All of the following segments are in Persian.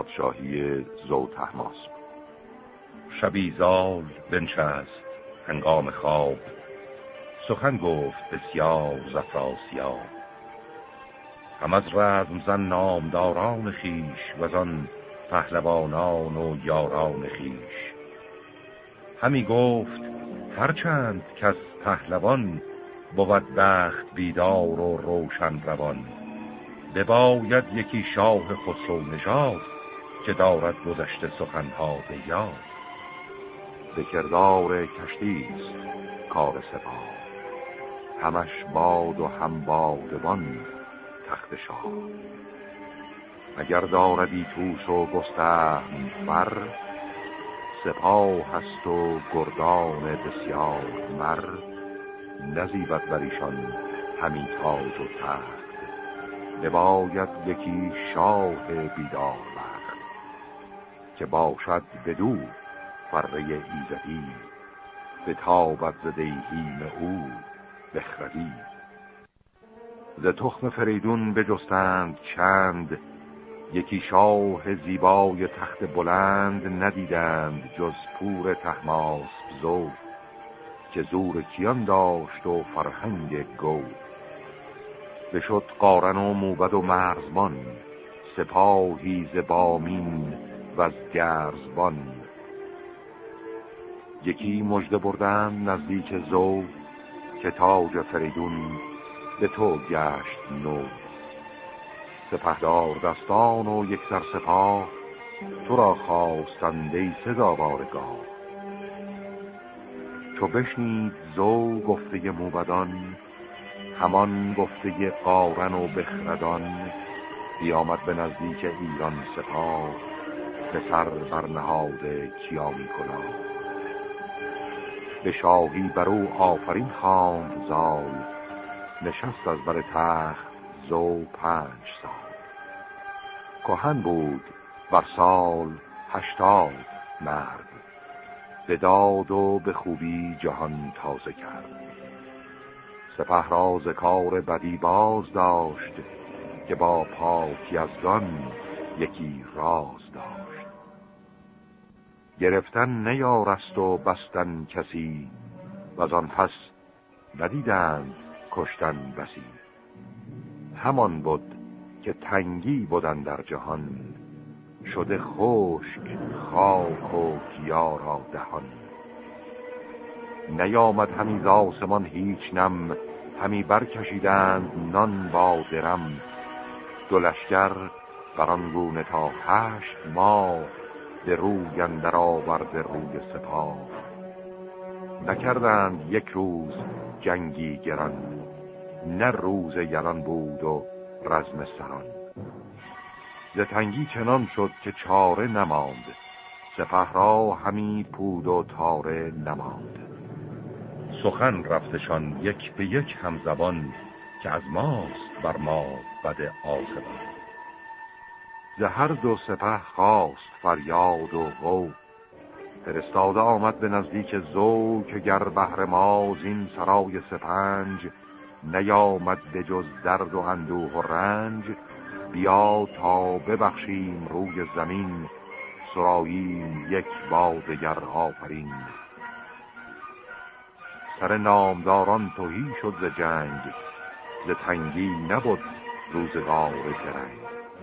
پادشاهی زوتهماسب. شبی زال بنشست هنگام خواب، سخن گفت بسیار ز افراسیاب. هم از رزم زن نامداران خیش، وزان پهلوانان و یاران خیش. همی گفت هرچند کس پهلوان، بود بخت بیدار و روشن روان. بباید یکی شاه خسرو نژاد، که دارد گذشته سخنها به یاد. به کردار کشتیست کار سپاه، همش باد و هم بادبان تخت شاه. اگر داردی توس و گستهم فر، سپاه هست و گردان بسیار مر. نزیبد بر ایشان همی تاج و تخت، بباید یکی شاه بیدار بخت. که باشد بدو فره ایزدی، به تابد ز دیهیم او بخردی. ز تخم فریدون بجستند چند، یکی شاه زیبای تخت بلند. ندیدند جز پور طهماسب زو، که زور کیان داشت و فرهنگ گو. بشد قارن و موبد و مرزبان، سپاهی ز بامین و از گرزبان. یکی مژده بردند نزدیک زو، که تاج فریدون به تو گشت نو. سپهدار دستان و یک سر سپاه، تو را خواستند ای سزاوارگاه. چو بشنید زو گفته موبدان، همان گفته قارن و بخردان. بیامد به نزدیک ایران سپاه، به سر برنهاده کیانی کلاه. به شاهی برو آفرین خواند زال، نشست از بر تخت زو 5 سال. کهن بود بر سال 80 مرد، به داد و به خوبی جهان تازه کرد. سپه را ز کار بدی باز داشت، که با پاکیزگان یکی راز داشت. گرفتن نیارست و بستن کسی، وزان پس ندیدند کشتن بسی. همان بود که تنگی بودن در جهان، شده خشک خاک و گیا را دهان. نیامد همی ز آسمان هیچ نم، همی برکشیدند نان با درم. دو لشکر بران گونه تا 8 ماه، به روی اندر آورده روی سپاه. نکردند یک روز جنگی گران، نه روز یلان بود و رزم سران. ز تنگی چنان شد که چاره نماند، سپه را همی پود و تاره نماند. سخن رفتشان یک به یک همزبان، که از ماست بر ما بد آسبان. ز هر دو سپه خواست فریاد و غو، فرستاده آمد به نزدیک زو. که گر بهر ما زین سرای سپنج، نیامد به جز درد و اندوه و رنج. بیا تا ببخشیم روی زمین، سراییم یک با دگر آفرین. سر نامداران تهی شد ز جنگ، ز تنگی نبود روزگار درنگ.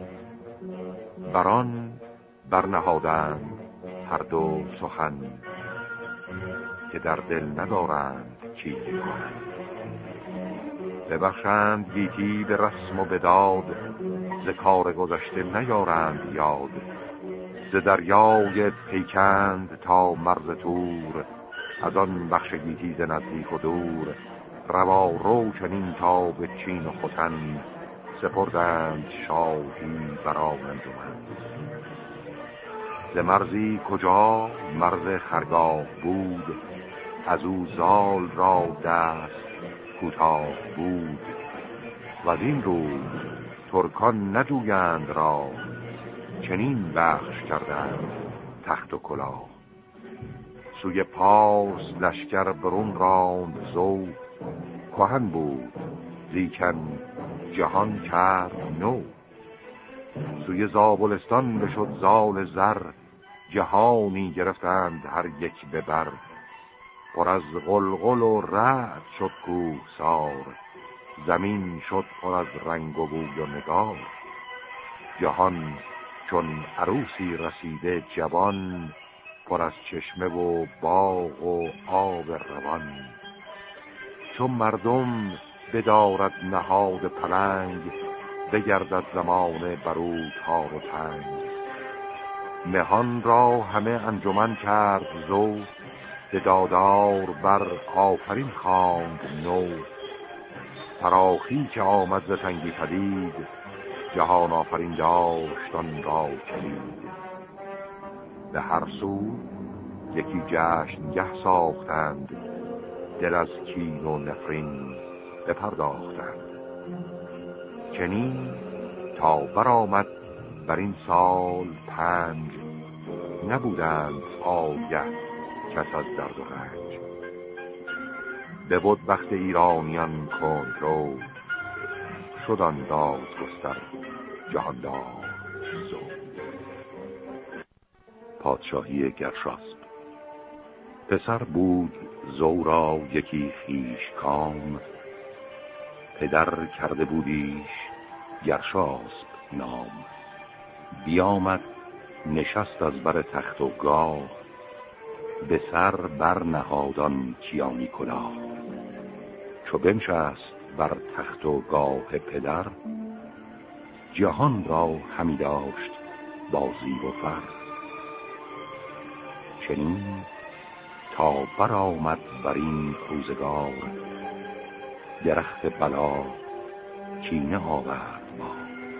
بران برنهادند هر دو سخن، که در دل ندارند کینه کهن. ببخشند گیتی به رسم و به داد، ز کار گذشته نیارند یاد. ز دریای پیکند تا مرز تور، از آن بخش گیتی ز نزدیک و دور. روا رو چنین تا به چین و ختن، سپردند شاهی بران انجمن. ز مرزی کجا مرز خرگاه بود، از او زال را دست کوتاه بود. و از این روز ترکان نجویند را، چنین بخش کردند تخت و کلاه. سوی پارس لشکر برون راند زو، کهن بود لیکن جهان کرد نو. سوی زابلستان بشد زال زر، جهانی گرفتند هر یک به بر. پر از غلغل و رعد شد کوهسار، زمین شد پر از رنگ و بوی و نگار. جهان چون عروسی رسیده جوان، پر از چشمه و باغ و آب روان. چون مردم بدارد نهاد پلنگ، بگردد زمان برو تار و تنگ. مهان را همه انجمن کرد زو، به دادار بر آفرین خواند نو. فراخی که آمد ز تنگی پدید، جهان آفرین داشت آن را کلید. به هر سو یکی جشنگه ساختند، دل از کین و نفرین بپرداختند. چنین تا برآمد بر این سال 5، نبودند آگه کس از درد و رنج. ببد بخت ایرانیان کندرو، شد آن داد گستر جهاندار زو. پادشاهی گرشاسپ. پسر بود زو را یکی خویش کام، پدر کرده بودیش گرشاسپ نام. بیامد نشست از بر تخت و گاه، به سر برنهادان کیانی کلاه. چو بنشست بر تخت و گاه پدر، جهان را همی داشت با زیر و فر. چنین تا برآمد بر این روزگار، درخت بلا کینه آورد ما.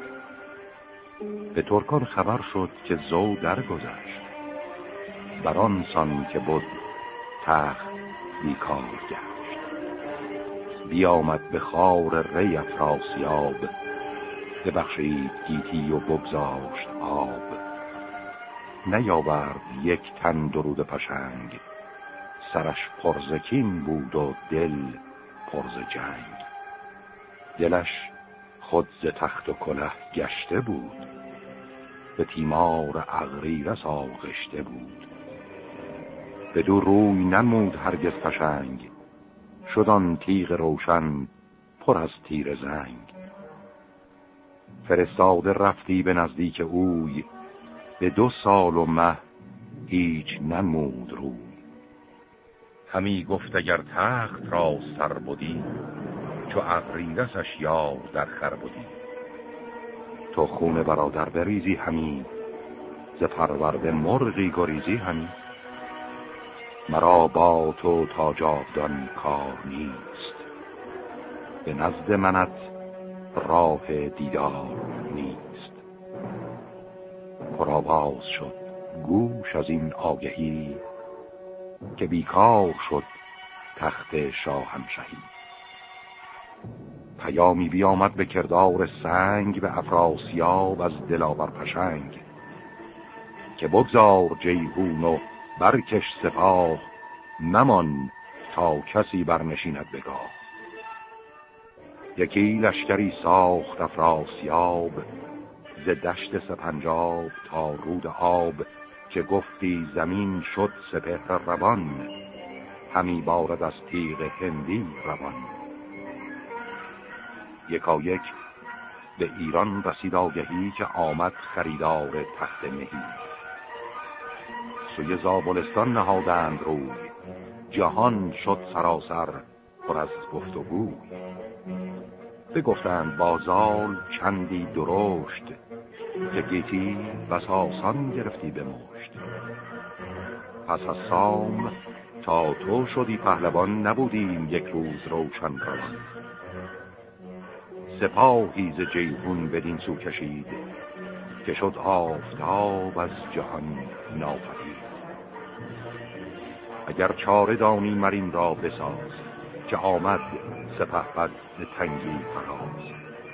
به ترکان خبر شد که زو درگذشت، بر آن سان که بود تخت بیکار گشت. بیامد به خار ری افراسیاب، ببخشید گیتی و بگذاشت آب. نیاورد یک تن درود پشنگ، سرش پرزکین بود و دل پرز جنگ. دلش خود ز تخت و کله گشته بود، به تیمار اغریرث آغشته بود. بدو روی نمود هرگز پشنگ، شد آن تیغ روشن پر از تیر زنگ. فرستاده رفتی به نزدیک اوی، به 2 سال و مه هیچ نمود روی. همی گفت اگر تخت را سر بودی، چو اغریرثش یار در خر بودی. تو خون برادر بریزی همی، ز پرورده مرغی گریزی همی. مرا با تو تا جاودان کار نیست، به نزد منت راه دیدار نیست. پرآواز شد گوش از این آگهی، که بیکار شد تخت شاهنشهی. پیامی بیامد به کردار سنگ، به افراسیاب از دلاور پشنگ. که بگذار جیهون و برکش سپاه، ممان تا کسی برنشیند بگاه. یکی لشکری ساخت افراسیاب، ز دشت سپنجاب تا رود آب. که گفتی زمین شد سپهر روان، همی بارد از تیغ هندی روان. یکایک به ایران رسید آگهی، که آمد خریدار تخت مهی. سوی زابلستان نهادند روی، جهان شد سراسر پر از گفت و گوی. بگفتند با زال چندی درشت، که گیتی بس آسان گرفتی به مشت. پس از سام تا تو شدی پهلوان، نبودیم یک روز روشن روان. سپاهی ز جیهون بدین سو کشید، که شد آفتاب از جهان ناپدید. اگر چاره دانی مرین را بساز، که آمد سپهبد به تنگی فراز.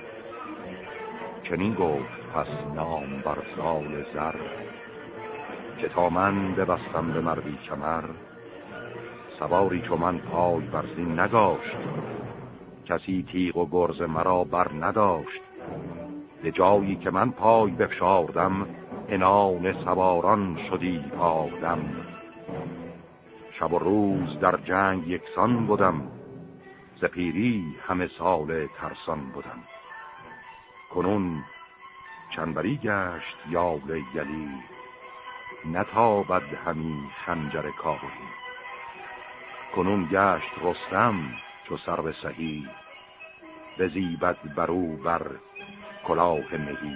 چنین گفت پس نام بر زال زر، که تا من ببستم به مردی کمر. سواری چو من پای بر زین نداشت، کسی تیغ و گرز مرا بر نداشت. به جایی که من پای بفشاردم، عنان سواران شدی آدم. شب و روز در جنگ یکسان بودم، ز پیری همه سال ترسان بودم. کنون چنبری گشت یال یلی، نتابد همی خنجر کابلی. کنون گشت رستم چو سرو سهی، بزیبد برو بر کلاه مهی.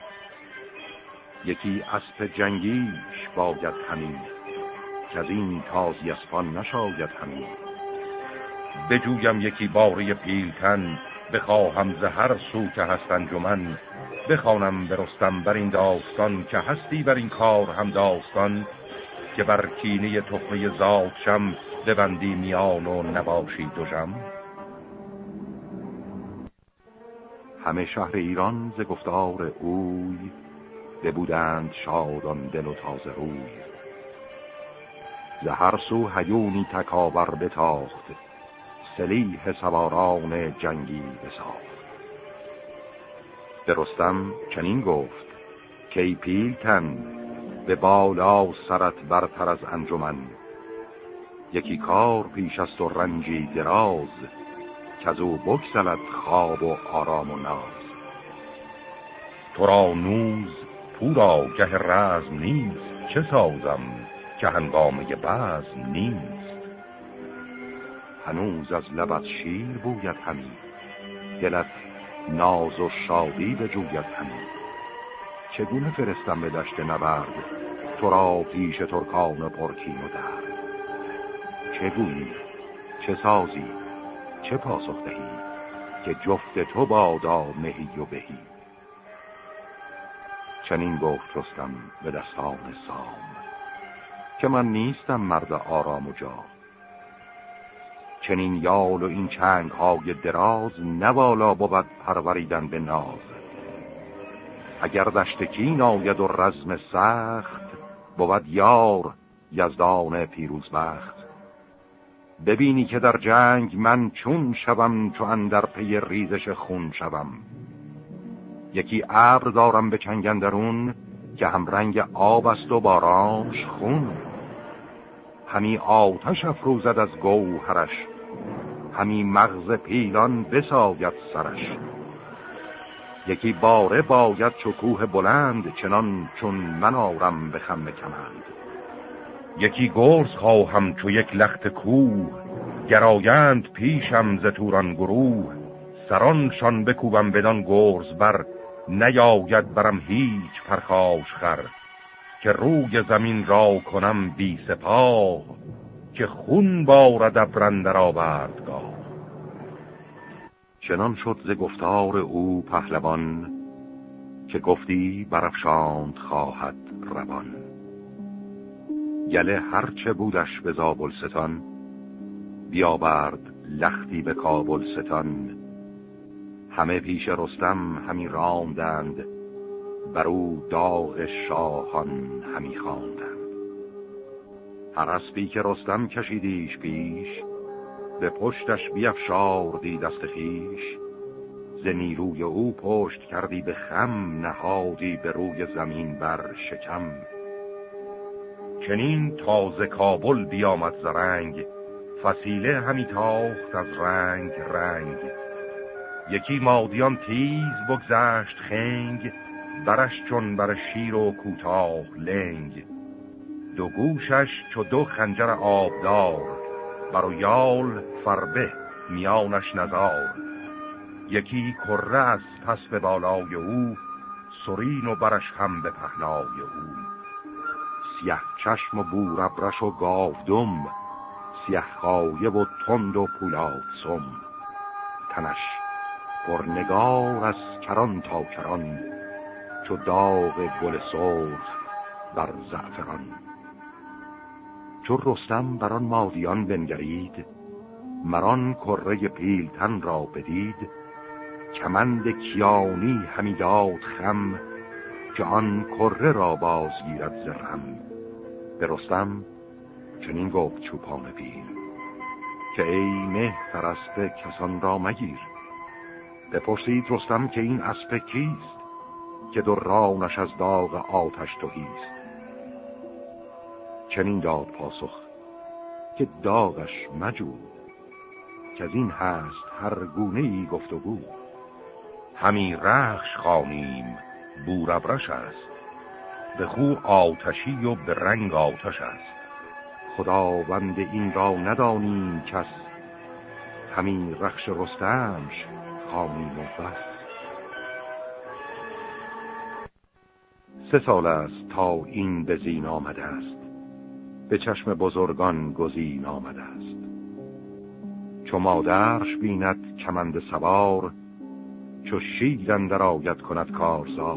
یکی اسپ جنگیش باید همی، که از این تازی اسپان نشاید همی. بجویم یکی باره پیلتن، بخواهم ز هر سو که هست انجمن. بخوانم به رستم بر این داستان، که هستی بر این کار هم داستان. که بر کینه تخمه زاد شم، ببندی میان و نباشی دژم. همه شهر ایران ز گفتار اوی، ببودند شادان دل و تازه روی. ز هر سو هیونی تکاور بتاخت، سلیح سواران جنگی بساخت. به رستم چنین گفت که ای پیلتن، به بالا سرت برتر از انجمن. یکی کار پیش است و رنجی دراز، که از او بگسلد خواب و آرام و ناز. تو را نوز پورا گه رزم نیست، چه سازم که هنگامه بزم نیست. هنوز از لبت شیر بوید همی، دلت ناز و شادی بجوید همی. چگونه فرستم به دشت نبرد، تو را پیش ترکان پرکین و درد. چه گویی، چه سازی، چه پاسخ دهی، که جفت تو بادا مهی و بهی. چنین گفت رستم به دستان سام، که من نیستم مرد آرام و جا. چنین یال و این چنگ های دراز، نوالا بود پروریدن به ناز. اگر دشت کین آید و رزم سخت، بود یار یزدان پیروز بخت. ببینی که در جنگ من چون شوم، چو اندر پی ریزش خون شوم. یکی ابر دارم به چنگ اندرون، که هم رنگ آب است و بارانش خون. همی آتش افروزد از گوهرش، همی مغز پیلان بساید سرش. یکی باره باید چو کوه بلند، چنان چون من آرم به خم کمند. یکی گرز خواهم چو یک لخت کوه، گرایند پیشم ز توران گروه. سرانشان بکوبم بدان گرز بر، نیاید برم هیچ پرخاش خر. که روی زمین را کنم بی سپاه، که خون بارد ابر اندر آوردگاه. چنان شد ز گفتار او پهلوان، که گفتی برافشاند خواهد روان. گله هرچه بودش به زابلستان، بیاورد لختی به کابلستان. همه پیش رستم همی راندند، بر او داغ شاهان همی خواندند. هر اسپی که رستم کشیدیش پیش، به پشتش بیفشاردی دست خویش. ز نیروی او پشت کردی به خم، نهادی به روی زمین بر شکم. چنین تازه کابل بیامد زرنگ، فسیله همی تاخت از رنگ رنگ. یکی مادیان تیز بگذشت خنگ، برش چون بر شیر و کوتاه لنگ. دو گوشش چو دو خنجر آبدار، بر یال فربه میانش نزار. یکی کره از پس به بالای او، سرین و برش هم به پهنای او. سیه چشم و بورابرش و گاودم، سیه خایه و تند و پولاد سم. تنش پرنگار از کران تا کران، چو داغ گل سرخ بر زعفران. چو رستم بران مادیان بنگرید، مران کره پیلتن را بدید. کمند کیانی همی داد خم، که آن کره را بازگیرد زرم. به رستم چنین گفت چوپان پیل، که ای مهتر اسپ کسان را مگیر. بپرسید رستم که این اسپ کیست؟ که درانش از داغ آتش تهیست. چنین داد پاسخ که داغش مجو، که از این هست هر گونه ای گفتگو. همی رخش خوانیم بورابرش است، به خو آتشی و به رنگ آتش است. خداوند این را ندانیم کس، همین رخش رستمش خوانیم و بس. 3 سال است تا این به زین آمده است، به چشم بزرگان گزین آمده است. چو مادرش بیند کمند سوار، چو شیر اندر آید کند کارزار.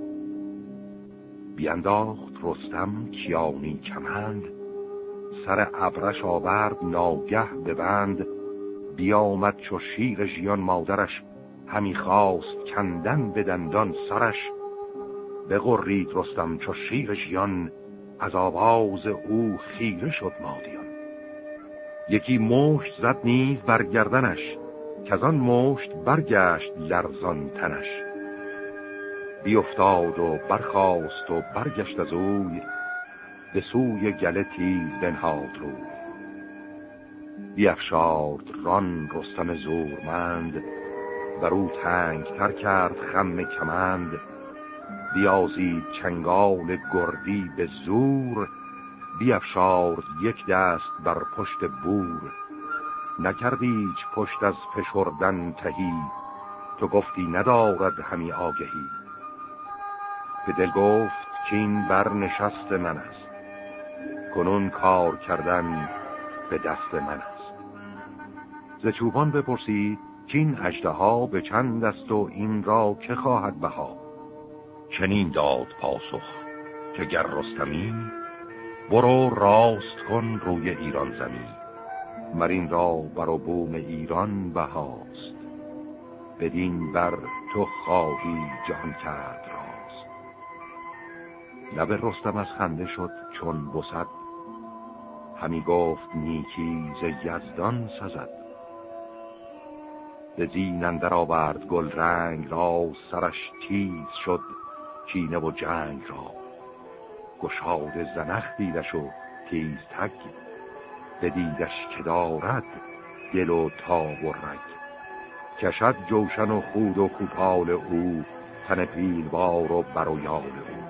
بینداخت رستم کیانی کمند، سر ابرش آورد ناگه ببند. بیامد چو شیر ژیان مادرش، همی خواست کندن به دندان سرش. بغرید رستم چو شیر ژیان، از آواز او خیره شد مادیان. یکی مشت زد نیز بر گردنش، که آن مشت برگشت لرزان تنش. بیفتاد و برخاست و برگشت از اوی، به سوی گله تیز بنهاد روی. بیفشارد ران رستم زورمند، بر او تنگ تر کرد خم کمند. بیازید چنگال گردی به زور، بیفشارد یک دست بر پشت بور. نکردی هیچ پشت از فشردن تهی، تو گفتی ندارد همی آگهی. به دل گفت که این بر نشست من است، کنون کار کردن به دست من است. ز چوبان بپرسید که این اژدها به چند است و این را که خواهد بها. چنین داد پاسخ که گر رستمی، برو راست کن روی ایران زمین. مرین را بر و بوم ایران بهاست، بدین بر تو خواهی جهان کرد راست. لب رستم از خنده شد چون بسد، همی گفت نیکی ز یزدان سزد. به زین اندر آورد گل رنگ را، سرش تیز شد کینه و جنگ را. گشاد زنخ دیدش و تیز تگ، بدیدش که دارد دل و تاب و رگ. کشد جوشن و خود و کوپال او، تن پیلوار و بر و یال او.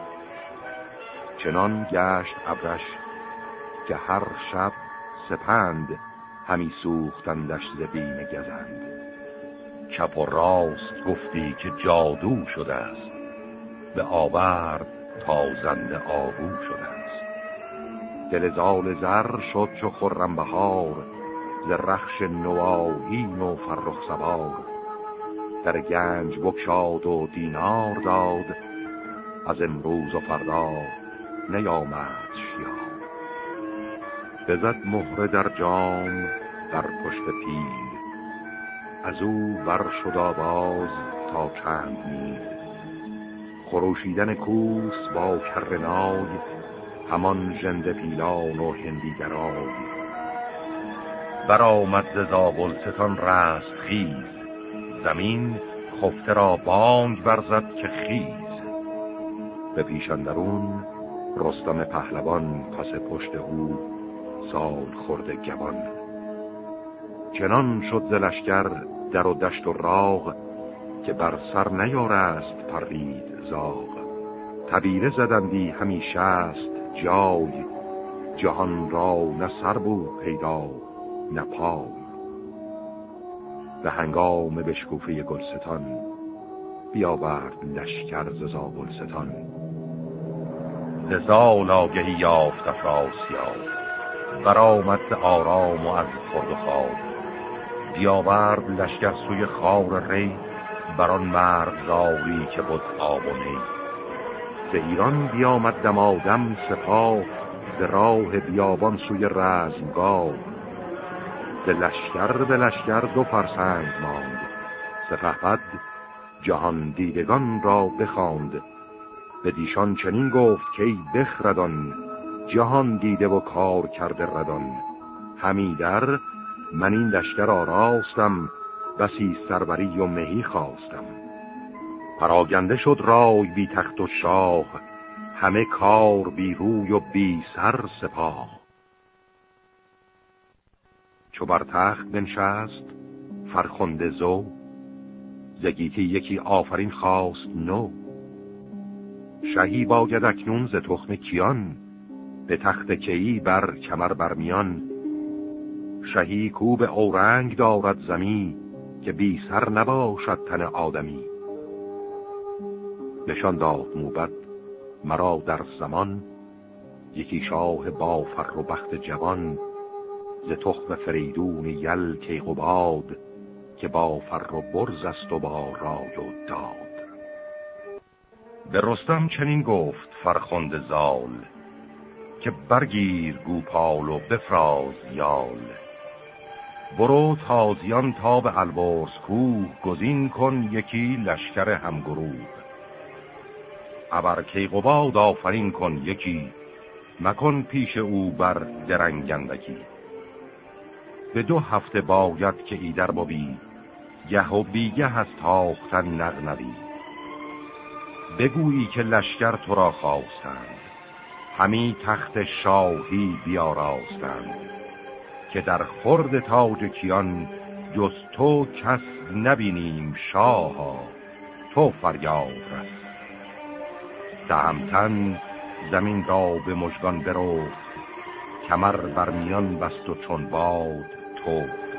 چنان گشت ابرش که هر شب سپند، همی سوختندش ز بیم گزند. چپ و راست گفتی که جادو شده است، به آورد تازنده آهو شده است. دل زال زر شد چو خرم بهار، ز رخش نوآیین و فرخ سوار. در گنج بگشاد و دینار داد، از امروز و فردا نیامد شیار. بزد مهره در جام در پشت پیل، از او بر شد آواز تا چند میل. خروشیدن کوس با کرنای، همان ژنده پیلان و هندی درای. برآمد ز زابلستان رست خیز، زمین خفته را بانگ برزد که خیز. به پیش اندرون رستم پهلوان، پس پشت او سال خورده گوان. چنان شد ز لشکر در و دشت و راغ، که بر سر نیارست پرید زاغ. تبیره زدندی همی شست جای، جهان را نه سر بود پیدا نه پای. به هنگام بشکوفه گلستان، بیاورد لشکر ز زابلستان. ز زال آگهی یافت افراسیاب، برآمد ز آرام و از خورد و خواب. بیاورد لشکر سوی خاور ری، بران مرغزاری که بود آب و نی. ز ایران بیامد دمادم سپاه، ز راه بیابان سوی رزمگاه. ز لشکر به لشکر 2 فرسنگ ماند، سپهبد جهان دیدگان را بخواند. به دیشان چنین گفت که ای بخردان، جهان دیده و کار کرده ردان. همی در من این لشکر آراستم، بسی سروری و مهی خواستم. پراگنده شد رای بی تخت و شاه، همه کار بی روی و بی سر سپاه. چو بر تخت بنشست فرخنده زو، ز گیتی یکی آفرین خواست نو. شهی باید اکنون ز تخم کیان، به تخت کیی بر کمر برمیان. شهی کو به اورنگ دارد زمی، که بی سر نباشد تن آدمی. نشان داد موبد مرا در زمان، یکی شاه با فر و بخت جوان. ز تخم فریدون یل کیقباد، که با فر و برز است و با رای و داد. به رستم چنین گفت فرخنده زال، که برگیر گوپال و بفراز یال. برو تازیان تا به البرز کوه، گزین کن یکی لشکر همگروه. ابر کیقباد آفرین کن یکی، مکن پیش او بر درنگندگی. به 2 هفته باید که ایدر بوی، گه و بیگه از تاختن نغنوی. بگویی که لشکر تو را خواستند، همی تخت شاهی بیاراستند. که در خورد تاج کیان جز تو کس نبینیم شاها، تو فریاد رس. تهمتن زمین را به مژگان برفت، کمر بر میان بست و چون باد تفت.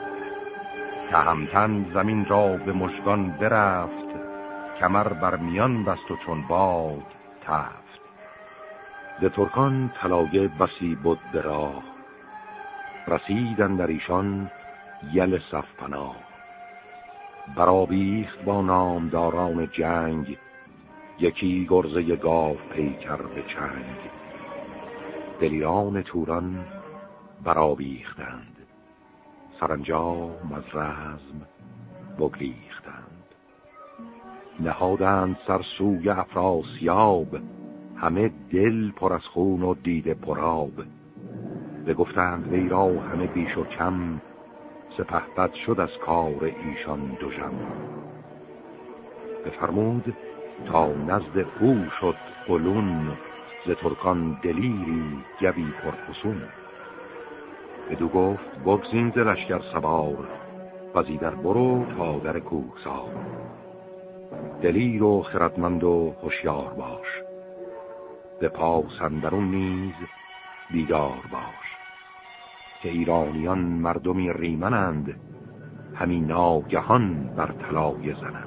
تهمتن زمین را به مژگان برفت، کمر بر میان بست و چون باد تفت. ز ترکان طلایه بسی بد به راه، رسیدن در ایشان یل صفپناه. برآویخت با نامداران جنگ، یکی گرزه گاو پیکر به چنگ. دلیران توران برآویختند، سرانجام از رزم بگریختند. نهادند سر سوی افراسیاب، همه دل پر از خون و دیده پرآب. بگفتند وی را همه بیش و کم، سپهبد شد از کار ایشان دژم. بفرمود تا نزد او شد قلون، ز ترکان دلیری گوی پرفسون. بدو گفت بگزین ز لشکر سوار، وزیدر برو تا در کوهسار. دلیر و خردمند و هوشیار باش، به پاس اندرون نیز بیدار باش. که ایرانیان مردمی ریمنند، همین ناگهان بر طلایه زنند.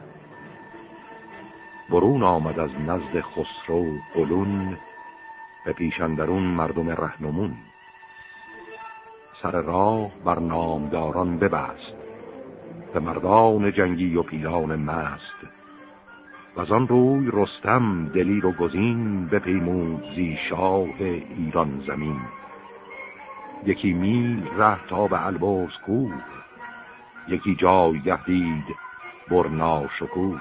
برون آمد از نزد خسرو قلون، به پیش اندرون مردم رهنمون. سر راه بر نامداران ببست، به مردان جنگی و پیلان مست. وزان روی رستم دلیر و گزین، بپیمود زی شاه ایران زمین. یکی میل ره تا به البرز کوه، یکی جایگه دید برنا شکوه.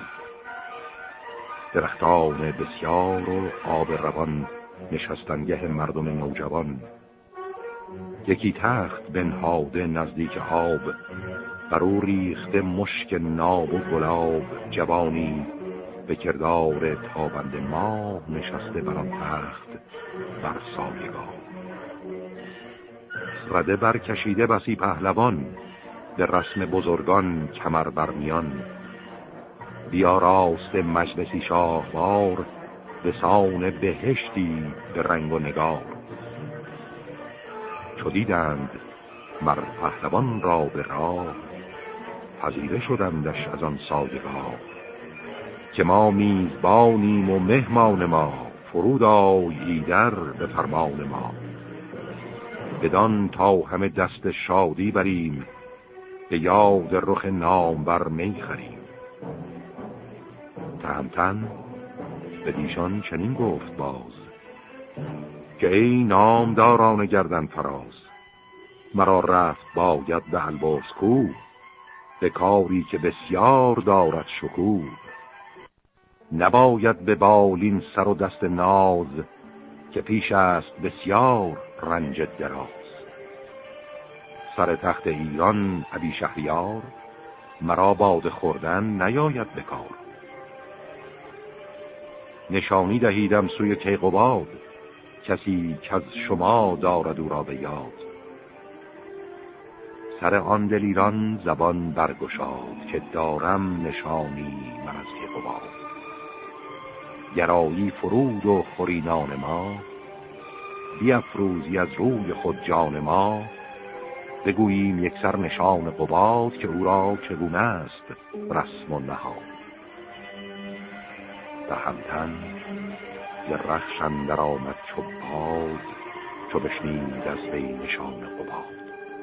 درختان بسیار و آب روان، نشستنگه مردم نوجوان. یکی تخت بنهاده نزدیک آب، بر او ریخته مشک ناب و گلاب. جوانی به کردار تابنده ماه، نشسته بر آن تخت بر سایگاه. رده برکشیده بسی پهلوان، به رسم بزرگان کمر برمیان. بیا راست مجلسی شاهوار، به سان بهشتی به رنگ و نگار. چو دیدند مر پهلوان را به راه، پذیره شدندش از آن سایگاه. که ما میزبانیم و مهمان ما، فرود آی ایدر به فرمان ما. بدان تا همه دست شادی بریم، به یاد رخ نامور می خریم. تهمتن به دیشان چنین گفت باز، که ای نامداران گردن فراز. مرا رفت باید به البرز کوه، به کاری که بسیار دارد شکوه. نباید به بالین سر و دست ناز، که پیش است بسیار رنج دراز. سر تخت ایران ابی شهریار، مرا باده خوردن نیاید بکار. نشانی دهیدم سوی کیقباد، کسی که از شما دارد او را به یاد. سر آن دلیران زبان برگشاد، که دارم نشانی من از کیقباد. گرایی فرود و خورینان ما، بیفروزی از روی خود جان ما. بگوییم یک سر نشان قباد، که او را چگونه است رسم و نهاد. تهمتن ز رخش اندر آمد چو باد، چو بشنید از وی نشان قباد.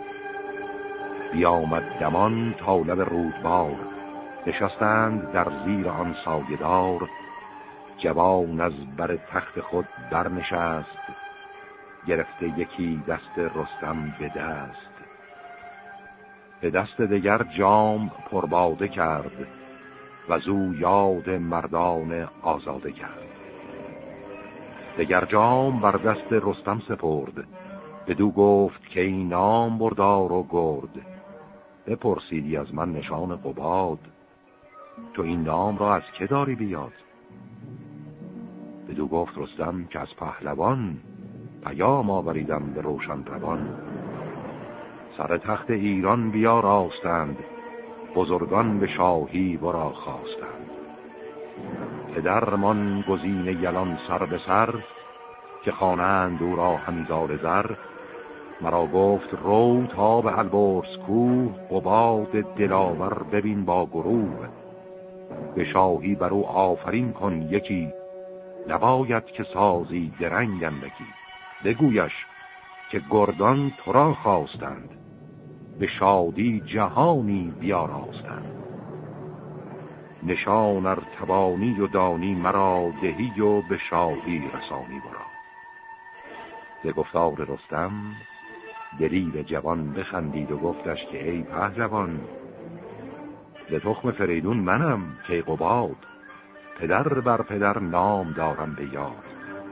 بیامد دمان تا لب رودبار، نشستند در زیر آن سایه‌دار. جوان از بر تخت خود برنشست، گرفته یکی دست رستم به دست. به دست دگر جام پرباده کرد، وزو یاد مردان آزاده کرد. دگر جام بر دست رستم سپرد، بدو گفت که این نام بردار و گرد. بپرسیدی از من نشان قباد، تو این نام را از که داری بیاد؟ بدو گفت رستم که از پهلوان، پیام آوریدم به روشن روان. سر تخت ایران بیاراستند، بزرگان به شاهی ورا خواستند. پدرمان گزین یلان سر به سر، که خوانند او را همیزار زر. مرا گفت رو تا به البرز کوه، قباد دلاور ببین با گروه. به شاهی بر او آفرین کن یکی، نباید که سازی درنگ اندکی. بگویش که گردان تو را خواستند، به شادی جهانی بیاراستند. نشان ارتبانی و دانی مرا، دهی و به شاهی رسانی برا. ز گفتار رستم دلیر جوان بخندید و گفتش که ای پهلوان، ز تخم فریدون منم کیقباد، پدر بر پدر نام دارم به یاد.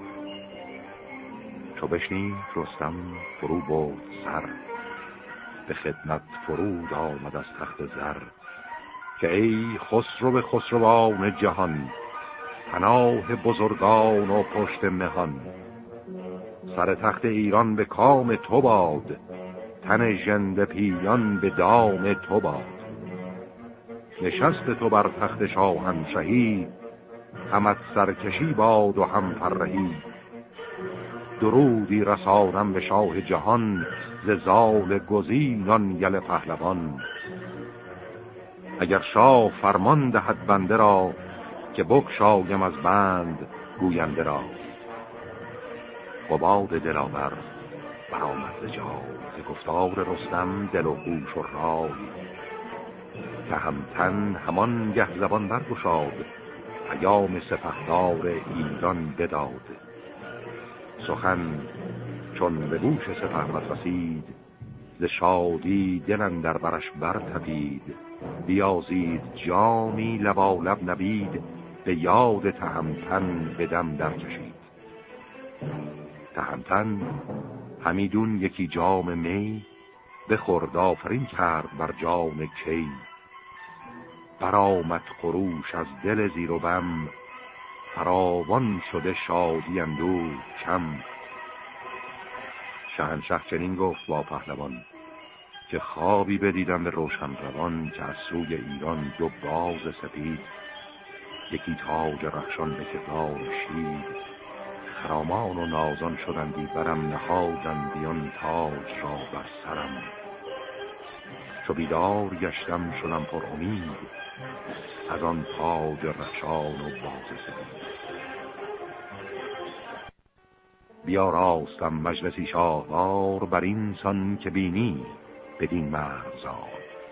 چو بشنید رستم فرو برد سر، به خدمت فرود آمد از تخت زر. که ای خسرو خسروان جهان، پناه بزرگان و پشت مهان. سر تخت ایران به کام تو باد، تن ژنده پیلان به دام تو باد. نشست تو بر تخت شاهنشهی، همت سرکشی باد و هم فرهی. درودی رسانم به شاه جهان، ز زال گزینان یل پهلوان. اگر شاه فرمان دهد بنده را، که بگشایم از بند گوینده را. قباد دلاور برآمد ز جای، ز گفتار رستم دل و هوش و رای. تهمتن همان گه زبان برگشاد، پیام سپهدار ایران بداد. سخن چون به گوش سپهبد رسید، ز شادی دل اندر برش برتپید. بیازید جامی لبالب نبید، به یاد تهمتن به دم در کشید. تهمتن همیدون یکی جام می، بخورد آفرین کرد بر جام کی. برآمد خروش از دل زیر و بم، فراوان شده شادی اندوه کم. شهنشه چنین گفت با پهلوان، که خوابی بدیدم به روشن روان. که از سوی ایران دو باز سپید، یکی تاج رخشان به کردار شید. خرامان و نازان شدندی برم، نهادندی آن تاج را بر سرم. چو بیدار گشتم شدم پر امید، از آن تاج رخشان و باز سپید. بیاراستم مجلسی شاهوار، بر این سان که بینی بدین مرزار.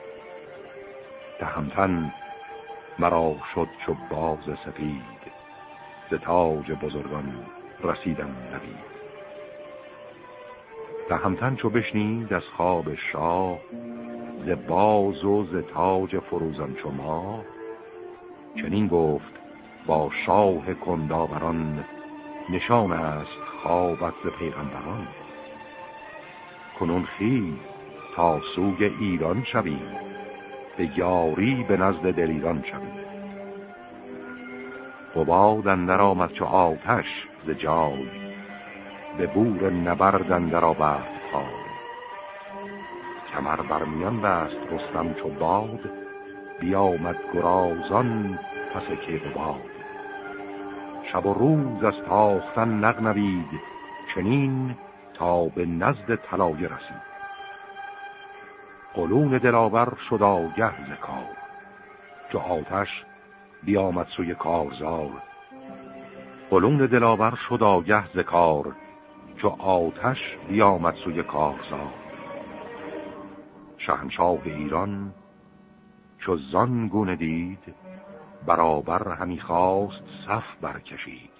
تهمتن مرا شد چو باز سپید، ز تاج بزرگان رسیدم نوید. تهمتن چو بشنید از خواب شاه، ز باز و ز تاج فروزان چو ماه. چنین گفت با شاه کنداوران، نشان است خوابت ز پیغمبران. کنون خیز تا سوی ایران شویم، به یاری به نزد دلیران شویم. قباد اندر آمد چو آتش ز جای، به بور نبرد اندر آورد پای. کمر برمیان بست رستم چو باد، بیامد گرازان پس کیقباد. شب و روز از تاختن نغنوید، چنین تا به نزد طلایه رسید. قلون دلاور شد آگه ز کار، چو آتش بیامد سوی کارزار. قلون دلاور شد آگه ز کار، چو آتش بیامد سوی کارزار. شاهنشاه ایران چو زان گونه دید، برابر همی خواست صف برکشید.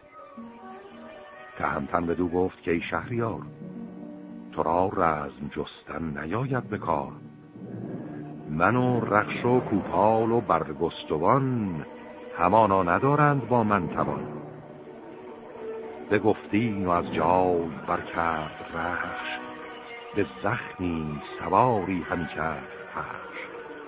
تهمتن بدو گفت که ای شهریار، تو را رزم جستن نیاید به کار. من و رخش و کوپال و برگستوان، همانا ندارند با من توان. بگفتین و از جای برکرد رخش، به زخمی سواری همی کرد پخش.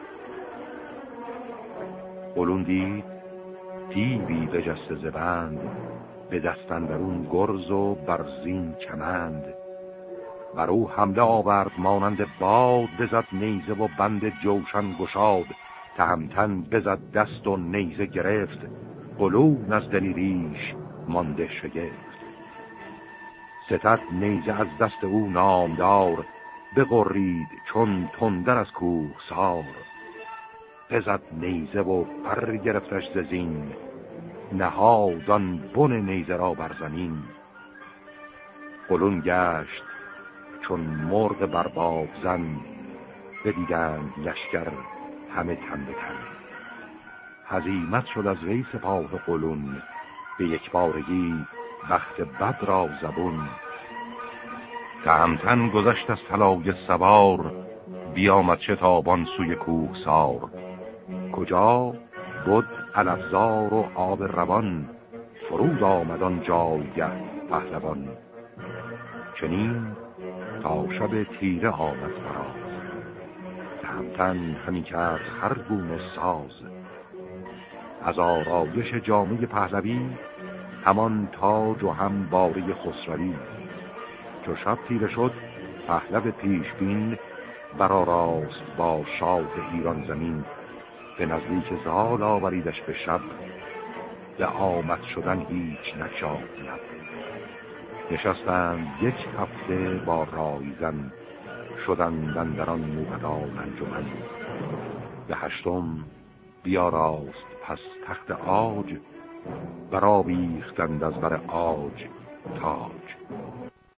قلون دید دیوی بجسته ز بند، به دست اندرون گرز و برزین کمند. بر او حمله آورد مانند باد، بزد نیزه و بند جوشن گشاد. تهمتن بزد دست و نیزه گرفت، قلون از دلیریش مانده شگفت. ستد نیزه از دست او نامدار، بغرید چون تندر از کوه سار. بزد نیزه و پر گرفتش ز زین، نهادان بن نیزه را بر زمین. قلون گشت چون مرغ بر باب زن، بدیدند لشکر همه تن به تن. هزیمت شد از وی سپاه قلون، به یک بارگی بخت بد را زبون. تهمتن گذشت از طلایه سوار، بیامد شتابان سوی کوه سار. کجا بود علفزار و آب روان، فرود آمدان جایگه پهلوان. چنین تا شب تیره آمد فراز، تهمتن همی کرد هر گونه ساز. از آرایش جامه پهلوی، همان تاج و هم باره خسروی. چو شب تیره شد پهلو پیشبین، برآراست با شاه ایران زمین. به نزدیک زال آوریدش به شب، به آمد شدن هیچ نگشاد لب. نشستند یک هفته با رایزن، شدند اندران موبدان انجمن. به هشتم بیاراست پس تخت عاج، برآویختند از بر عاج تاج.